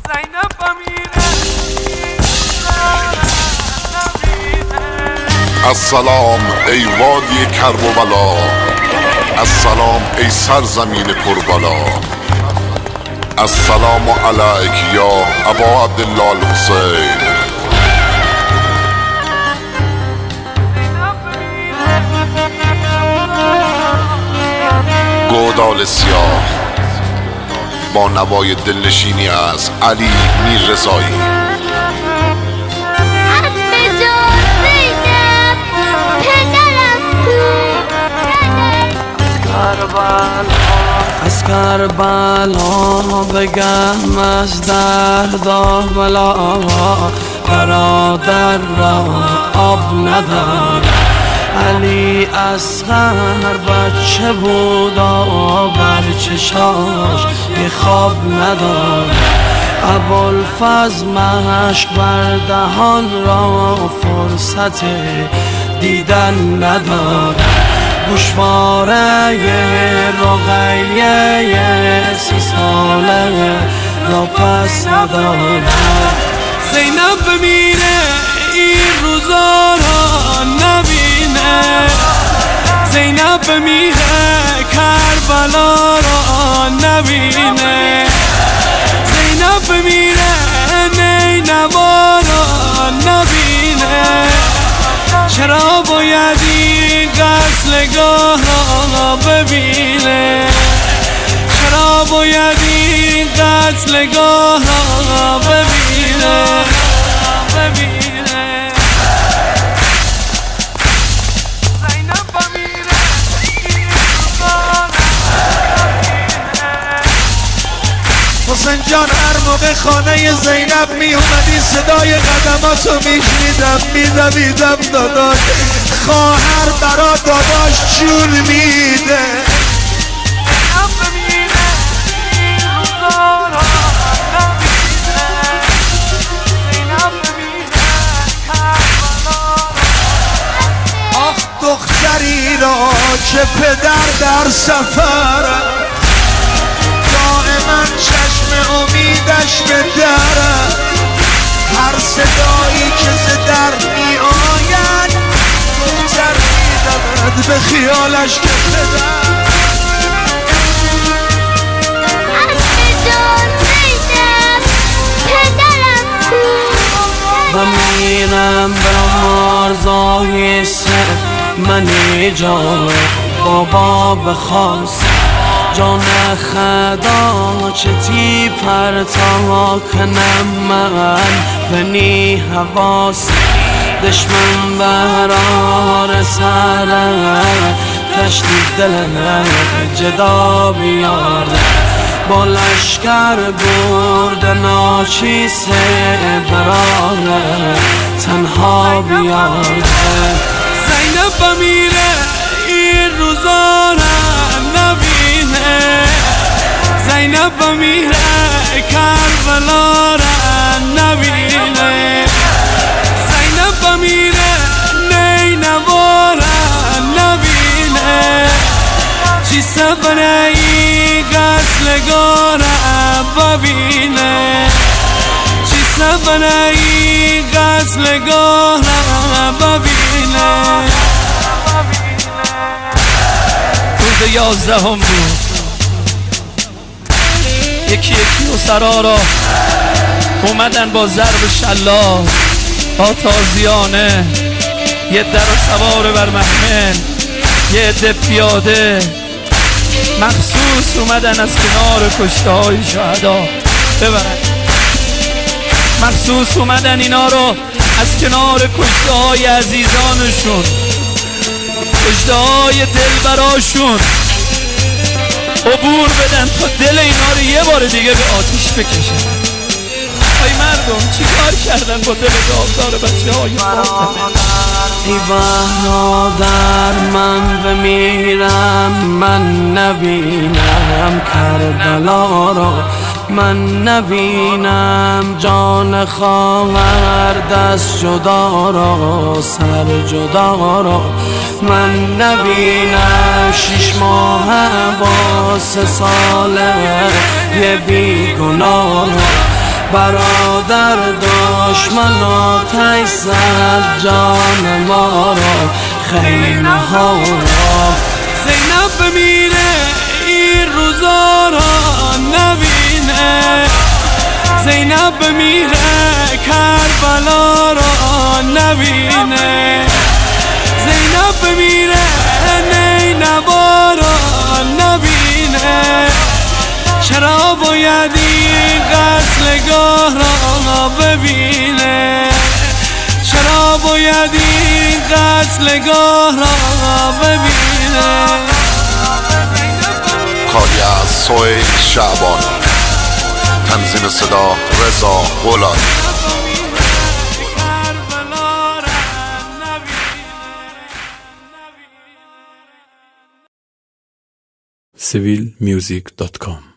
السلام ای وادی کرب و بلا، السلام ای سرزمین کربلا، السلام علیک یا ابا عبدالله الحسین. گودال سیاه با نوای دلنشینی از علی میررضایی. از کربلا بگم از درد و بلا، برادر را آب ندار. علی اصغر بچه بود و بر چشاش یه خواب ندار. ابوالفضل مشک بر دهان را فرصت دیدن ندار. گوشواره رقیه 30 ساله را پس ندارد. زینب بمیره این روزا را نبینه، زینب بمیره کربلا را نبینه، زینب بمیره نینوا را نبینه. چرا باید این قتلگاه را ببینه؟ چرا باید این قتلگاه را ببینه؟ حسین جان هر موقع خانه زینب می اومدی صدای قدماتو میشنیدم، میدویدم داداش خواهر برا داداش جون میده. آخ دختری را که پدر در سفر، دائما چشم امیدش به دره. هر صدایی که ز در می آید دختر میدود به خیالش که پدر. و میرم به آرزای سر منی جان بابا بخواست. جان خدا چه تی پرتا کنم من بنی حواس. دشمن برار سر تشتی دلم جدا بیارده. با لشکر برد ناچیزه براره تنها بیارده. زینب بمیره این روزا را نبینه، زینب بمیره کربلا را نبینه، زینب بمیره نینوا را نبینه. چی سبنه ای قتلگاه را ببینه، چی سبنه ای قتلگاه را ببینه. روز 11 بود، یکی و سرارا اومدن با ضرب شلاق با تازیانه. یه در و سوار بر محمل، یه عده پیاده مخصوص اومدن از کنار کشته های شهدا ببرن. مخصوص اومدن اینا رو از کنار کشته های عزیزانشون، کشته های دلبراشون عبور بدن تا دل اینا رو یه بار دیگه به آتیش بکشن. ای مردم چی کار کردن با دل داغدار بچه های فاطمه؟ ای برادر من بمیرم من نبینم کربلا را، من نبینم جان خواهر دست جدا را سر جدا را، من نبینم 6 ماه با 3 ساله یه بیگناه را. برادر دشمن آتش زد جان ما را خیمه ها را زینب بمیره این روزا را نبینه زینب بمیره کربلا را نبینه زینب بمیره نینوا را نبینه چرا باید این قتلگاه را ببینه چرا باید این قتلگاه را ببینه کاری از سهیل شعبان، تنظیم صدا رضا غلام. civilmusic.com